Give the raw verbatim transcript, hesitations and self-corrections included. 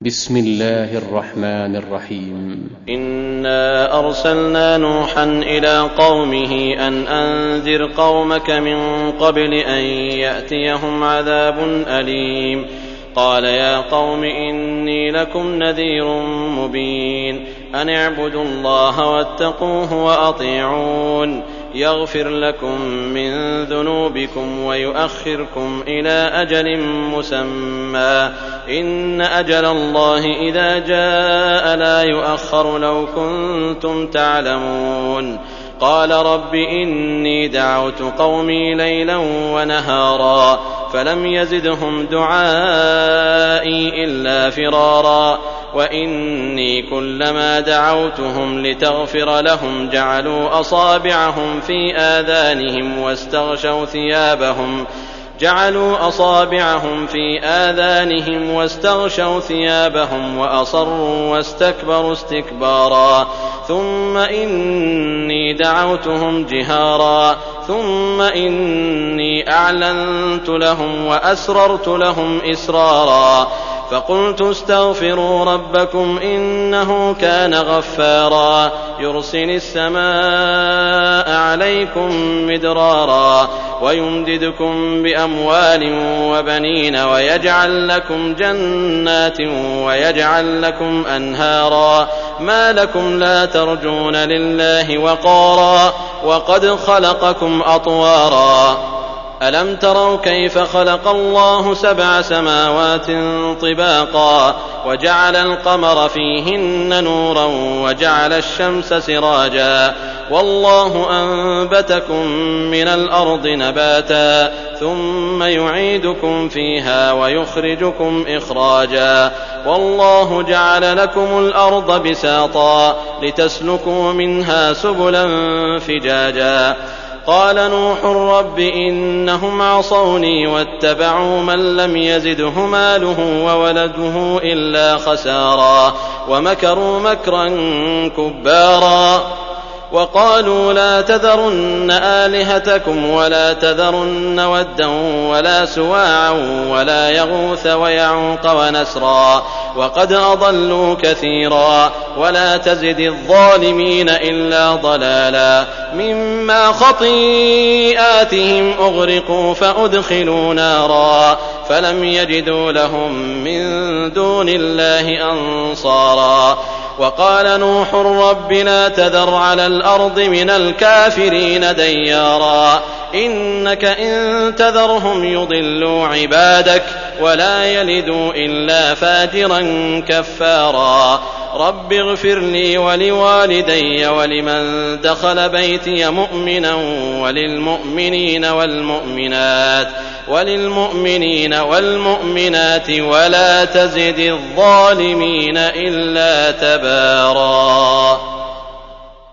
بسم الله الرحمن الرحيم. إنا أرسلنا نوحا إلى قومه أن أنذر قومك من قبل أن يأتيهم عذاب أليم. قال يا قوم إني لكم نذير مبين أن اعبدوا الله واتقوه وأطيعون يغفر لكم من ذنوبكم ويؤخركم إلى أجل مسمى إن أجل الله إذا جاء لا يؤخر لو كنتم تعلمون. قال رب إني دعوت قومي ليلا ونهارا فلم يزدهم دعائي إلا فرارا وإني كلما دعوتهم لتغفر لهم جعلوا أصابعهم في آذانهم واستغشوا ثيابهم جعلوا أصابعهم في آذانهم واستغشوا ثيابهم وأصروا واستكبروا استكبارا ثم إني دعوتهم جهارا ثم إني أعلنت لهم وأسررت لهم إسرارا فقلت استغفروا ربكم إنه كان غفارا يرسل السماء عليكم مدرارا ويمددكم بأموال وبنين ويجعل لكم جنات ويجعل لكم أنهارا ما لكم لا ترجون لله وقارا وقد خلقكم أطوارا ألم تروا كيف خلق الله سبع سماوات طباقا وجعل القمر فيهن نورا وجعل الشمس سراجا والله أنبتكم من الأرض نباتا ثم يعيدكم فيها ويخرجكم إخراجا والله جعل لكم الأرض بساطا لتسلكوا منها سبلا فجاجا. قال نوح رب إنهم عصوني واتبعوا من لم يزده ماله وولده إلا خسارا ومكروا مكرا كبارا وقالوا لا تذرن آلهتكم ولا تذرن ودا ولا سواعا ولا يغوث ويعوق ونسرا وقد أضلوا كثيرا ولا تزد الظالمين إلا ضلالا مما خطيئاتهم أغرقوا فأدخلوا نارا فلم يجدوا لهم من دون الله أنصارا. وقال نوح رب لا تذر على الأرض من الكافرين ديارا إنك إن تذرهم يضلوا عبادك ولا يلدوا إلا فاجرا كفارا. رب اغفر لي ولوالدي ولمن دخل بيتي مؤمنا وللمؤمنين والمؤمنات وللمؤمنين والمؤمنات ولا تزد الظالمين إلا تبارا.